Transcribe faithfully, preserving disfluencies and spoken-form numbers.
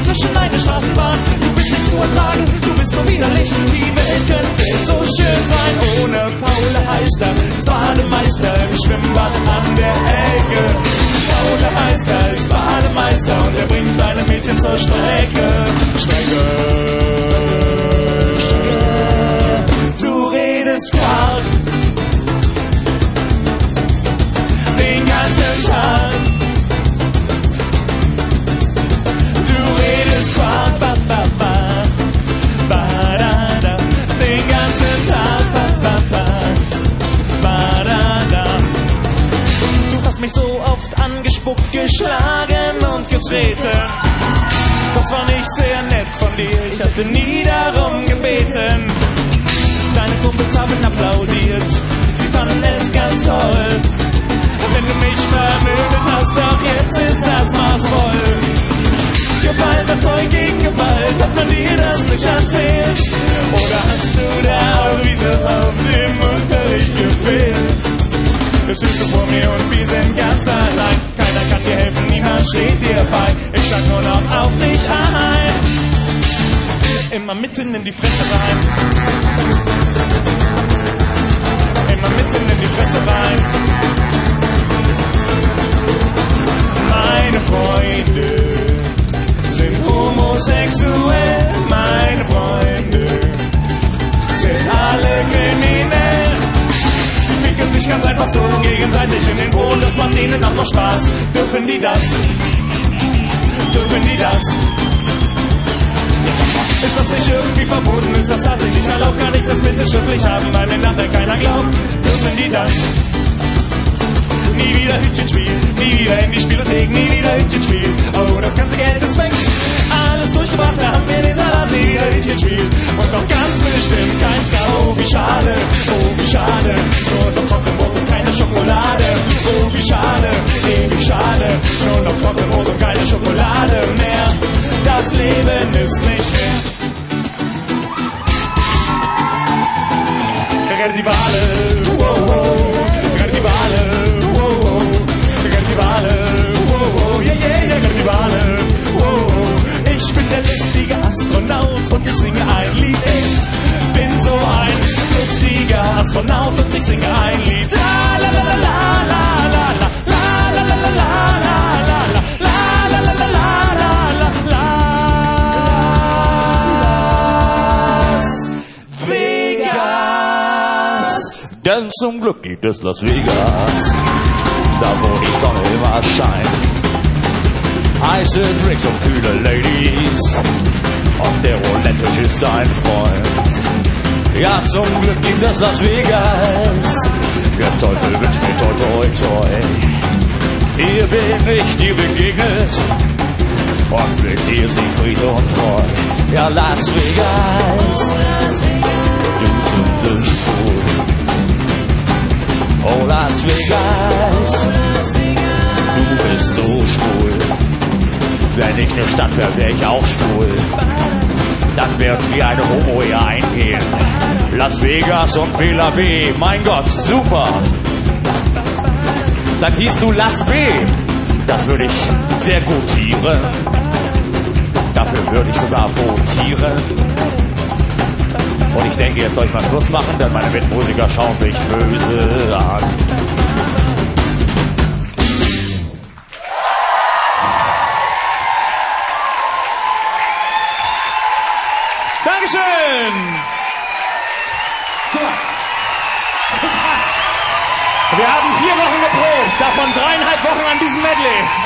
zwischen meine Straßenbahn. Du bist nicht zu ertragen, du bist so widerlich. Die Welt könnte so schön sein ohne Paul Heister. Ist Bademeister im Schwimmbad an der Ecke. Paul Heister ist Bademeister und er bringt deine Mädchen zur Strecke. Strecke. Du redest Quark den ganzen Tag. Du redest Quark, ba, ba, ba, ba, da, da, den ganzen Tag, ba, ba, ba, ba, da, da. Du hast mich so oft angespuckt, geschlagen und getreten. Das war nicht sehr nett von dir, ich hatte nie darum gebeten. Deine Kumpels haben applaudiert, sie fanden es ganz toll. Wenn du mich vermögen hast, doch jetzt ist das Maß voll. Gewalt erzeugt gegen Gewalt, hat man dir das nicht erzählt? Oder hast du da auch wieder auf dem Unterricht gefehlt? Du stehst du vor mir und wir sind ganz allein. Keiner kann dir helfen, niemand steht dir bei. Ich schlag nur noch auf dich ein. Immer mitten in die Fresse rein. Immer mitten in die Fresse rein. Meine Freunde sind homosexuell. Meine Freunde sind alle kriminell. Sie ficken sich ganz einfach so gegenseitig in den Boden. Das macht ihnen auch noch Spaß. Dürfen die das? Dürfen die das? Ist das nicht irgendwie verboten? Ist das tatsächlich erlaubt? Kann ich das bitte schriftlich haben, weil mir nachher keiner glaubt? Dürfen die das? Nie wieder Hütchenspiel, nie wieder in die Spielothek, nie wieder Hütchenspiel. Oh, das ganze Geld ist weg, alles durchgebracht, da haben wir den Salat, nie wieder Hütchenspiel. Und noch ganz bestimmt kein Ska, oh wie schade, oh wie schade. Nur noch Trockenbrot und keine Schokolade, oh wie schade, ewig schade. Nur noch Trockenbrot und keine Schokolade mehr, das Leben ist nicht fair. Rettet die Wale, wow, wow, rettet die Wale. Yeah, yeah, yeah, die Wale. Ich bin der lustige Astronaut und ich singe ein Lied. Ich bin so ein lustiger Astronaut und ich singe ein Lied. La la la la la la la la la la la la la la Las Vegas. Denn zum Glück gibt es Las Vegas, da wo die Sonne immer scheint. Heiße Drinks und kühle Ladies und der Roulette ist ein Freund. Ja, zum Glück gibt es Las Vegas. Der Teufel wünscht mir toi toi toi. Hier bin ich dir begegnet und mit dir Siegfried und Roy. Ja, Las Vegas, du Sünde schwul. Oh, Las Vegas, du bist so schwul. Wenn ich eine Stadt wäre, wäre ich auch schwul. Dann wird wie eine Homo hier eingehen. Las Vegas und Bela B. Mein Gott, super. Dann hießt du Las B. Das würde ich sehr gutieren. Dafür würde ich sogar votieren. Und ich denke, jetzt soll ich mal Schluss machen, denn meine Mitmusiker schauen sich böse an. Dankeschön! So. Wir haben vier Wochen geprobt, davon dreieinhalb Wochen an diesem Medley.